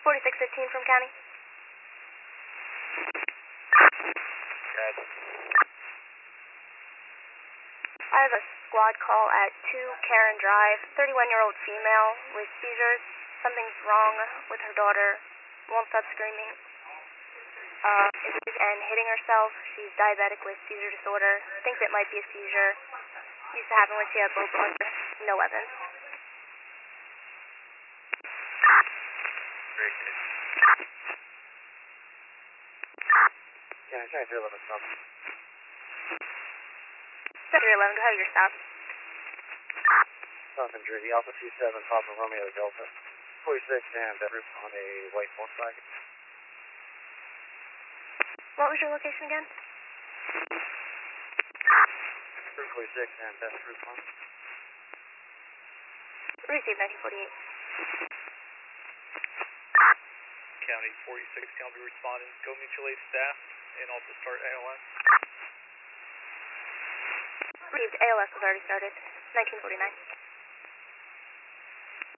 4615 from county. Good. I have a squad call at 2 Karen Drive, 31-year-old female with seizures. Something's wrong with her daughter. Won't stop screaming. And hitting herself. She's diabetic with seizure disorder. Thinks it might be a seizure. Used to happen when she had low blood pressure. No evidence. Very good. Can I try 311 stop? 311, go ahead with your stop. South and Jersey, Alpha 27, Papa Romeo Delta. 46 and route on a white Volkswagen. What was your location again? Route 46 and route 1. Received 1948. County 46, I'll be responding. Go mutual aid staff and also start ALS. Received ALS was already started. 1949.